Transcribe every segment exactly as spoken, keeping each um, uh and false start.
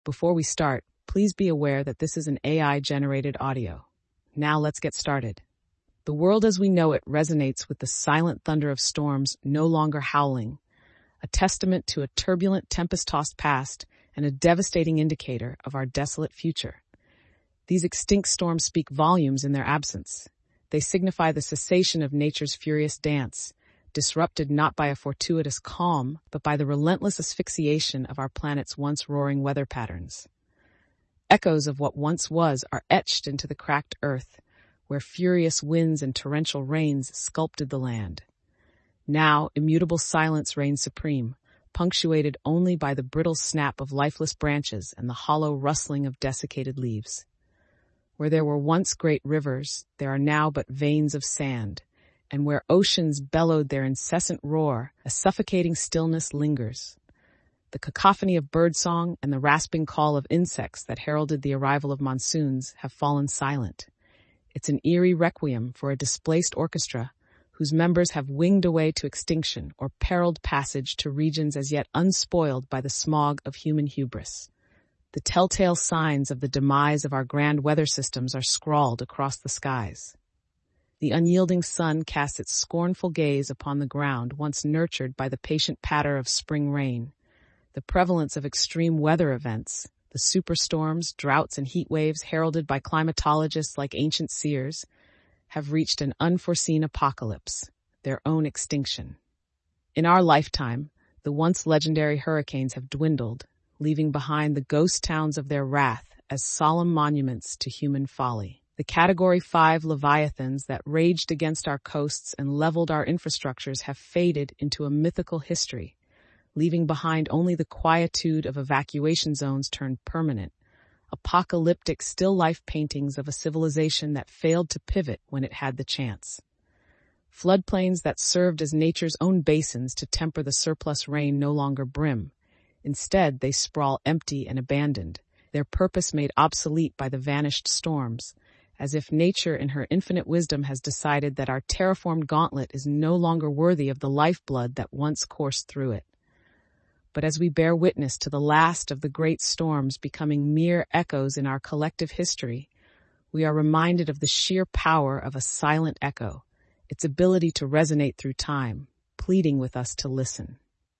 Before we start, please be aware that this is an A I-generated audio. Now let's get started. The world as we know it resonates with the silent thunder of storms no longer howling, a testament to a turbulent, tempest-tossed past and a devastating indicator of our desolate future. These extinct storms speak volumes in their absence. They signify the cessation of nature's furious dance, disrupted not by a fortuitous calm, but by the relentless asphyxiation of our planet's once roaring weather patterns. Echoes of what once was are etched into the cracked earth, where furious winds and torrential rains sculpted the land. Now, immutable silence reigns supreme, punctuated only by the brittle snap of lifeless branches and the hollow rustling of desiccated leaves. Where there were once great rivers, there are now but veins of sand, and where oceans bellowed their incessant roar, a suffocating stillness lingers. The cacophony of birdsong and the rasping call of insects that heralded the arrival of monsoons have fallen silent. It's an eerie requiem for a displaced orchestra whose members have winged away to extinction or periled passage to regions as yet unspoiled by the smog of human hubris. The telltale signs of the demise of our grand weather systems are scrawled across the skies. The unyielding sun casts its scornful gaze upon the ground once nurtured by the patient patter of spring rain. The prevalence of extreme weather events, the superstorms, droughts, and heat waves heralded by climatologists like ancient seers, have reached an unforeseen apocalypse, their own extinction. In our lifetime, the once legendary hurricanes have dwindled, leaving behind the ghost towns of their wrath as solemn monuments to human folly. The Category five leviathans that raged against our coasts and leveled our infrastructures have faded into a mythical history, leaving behind only the quietude of evacuation zones turned permanent, apocalyptic still-life paintings of a civilization that failed to pivot when it had the chance. Floodplains that served as nature's own basins to temper the surplus rain no longer brim. Instead, they sprawl empty and abandoned, their purpose made obsolete by the vanished storms, as if nature in her infinite wisdom has decided that our terraformed gauntlet is no longer worthy of the lifeblood that once coursed through it. But as we bear witness to the last of the great storms becoming mere echoes in our collective history, we are reminded of the sheer power of a silent echo, its ability to resonate through time, pleading with us to listen.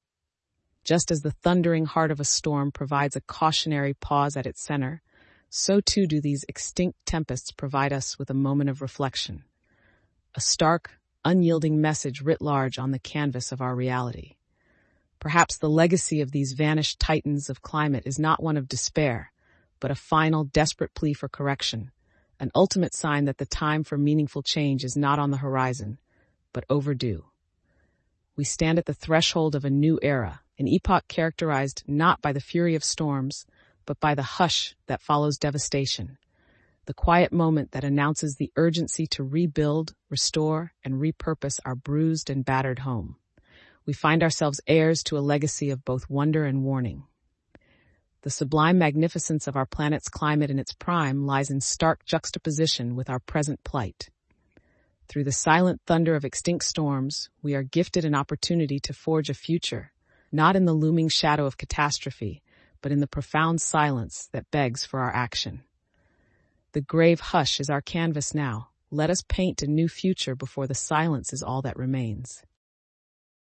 Just as the thundering heart of a storm provides a cautionary pause at its center, so too do these extinct tempests provide us with a moment of reflection, a stark, unyielding message writ large on the canvas of our reality. Perhaps the legacy of these vanished titans of climate is not one of despair, but a final, desperate plea for correction, an ultimate sign that the time for meaningful change is not on the horizon, but overdue. We stand at the threshold of a new era, an epoch characterized not by the fury of storms, but by the hush that follows devastation, the quiet moment that announces the urgency to rebuild, restore, and repurpose our bruised and battered home. We find ourselves heirs to a legacy of both wonder and warning. The sublime magnificence of our planet's climate in its prime lies in stark juxtaposition with our present plight. Through the silent thunder of extinct storms, we are gifted an opportunity to forge a future, not in the looming shadow of catastrophe, but in the profound silence that begs for our action. The grave hush is our canvas now. Let us paint a new future before the silence is all that remains.